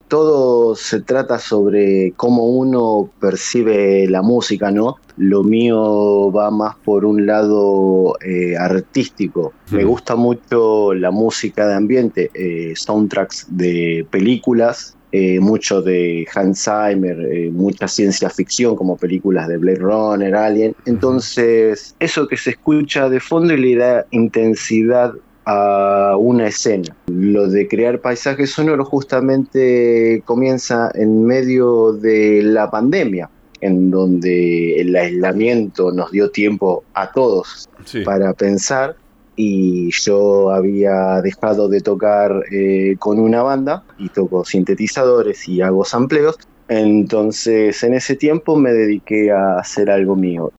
todo se trata sobre cómo uno percibe la música, ¿no? Lo mío va más por un lado artístico. Me gusta mucho la música de ambiente, soundtracks de películas, mucho de Hans Zimmer, mucha ciencia ficción como películas de Blade Runner, Alien. Entonces, eso que se escucha de fondo le da intensidad a una escena. Lo de crear paisajes sonoros justamente comienza en medio de la pandemia, en donde el aislamiento nos dio tiempo a todos para pensar, y yo había dejado de tocar con una banda y toco sintetizadores y hago sampleos. Entonces en ese tiempo me dediqué a hacer algo mío.